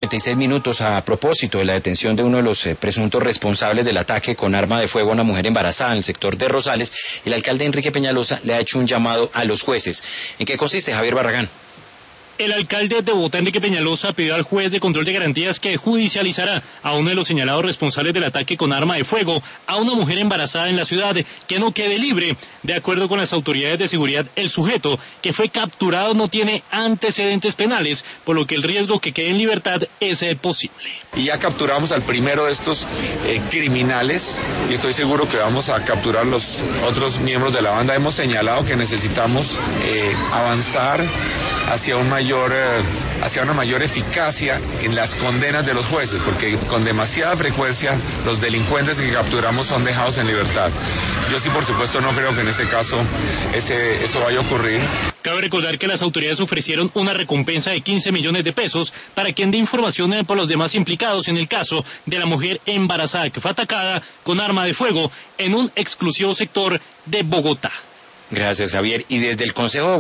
26 minutos a propósito de la detención de uno de los presuntos responsables del ataque con arma de fuego a una mujer embarazada en el sector de Rosales, el alcalde Enrique Peñalosa le ha hecho un llamado a los jueces. ¿En qué consiste, Javier Barragán? El alcalde de Bogotá, Enrique Peñalosa, pidió al juez de control de garantías que judicializará a uno de los señalados responsables del ataque con arma de fuego a una mujer embarazada en la ciudad, que no quede libre. De acuerdo con las autoridades de seguridad, el sujeto que fue capturado no tiene antecedentes penales, por lo que el riesgo que quede en libertad es posible. Y ya capturamos al primero de estos criminales y estoy seguro que vamos a capturar los otros miembros de la banda. Hemos señalado que necesitamos avanzar hacia una mayor eficacia en las condenas de los jueces, porque con demasiada frecuencia los delincuentes que capturamos son dejados en libertad. Yo sí, por supuesto, no creo que en este caso eso vaya a ocurrir. Cabe recordar que las autoridades ofrecieron una recompensa de 15 millones de pesos para quien dé información por los demás implicados en el caso de la mujer embarazada que fue atacada con arma de fuego en un exclusivo sector de Bogotá. Gracias, Javier. Y desde el Consejo